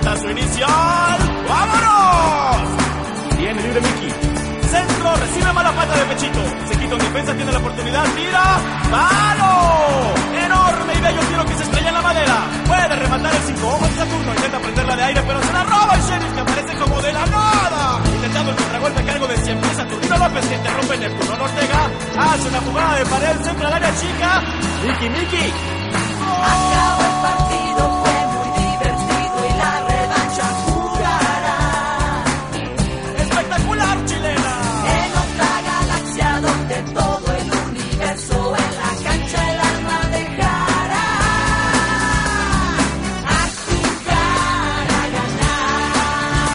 remata su inicial. ¡Vámonos! Tiene libre Mickey. Centro, recibe mala falta de pechito. Se quita en defensa, tiene la oportunidad, tira. ¡Palo! Enorme y bello tiro que se estrella en la madera. Puede rematar el 5 ojos de Saturno. Intenta prenderla de aire, pero se la roba el Sheriff, que aparece como de la nada. Intentando el contragolpe a cargo de siempre Saturnino López, que interrumpe Neptuno Ortega. Hace una jugada de pared, centra al área chica. Mickey. Acaba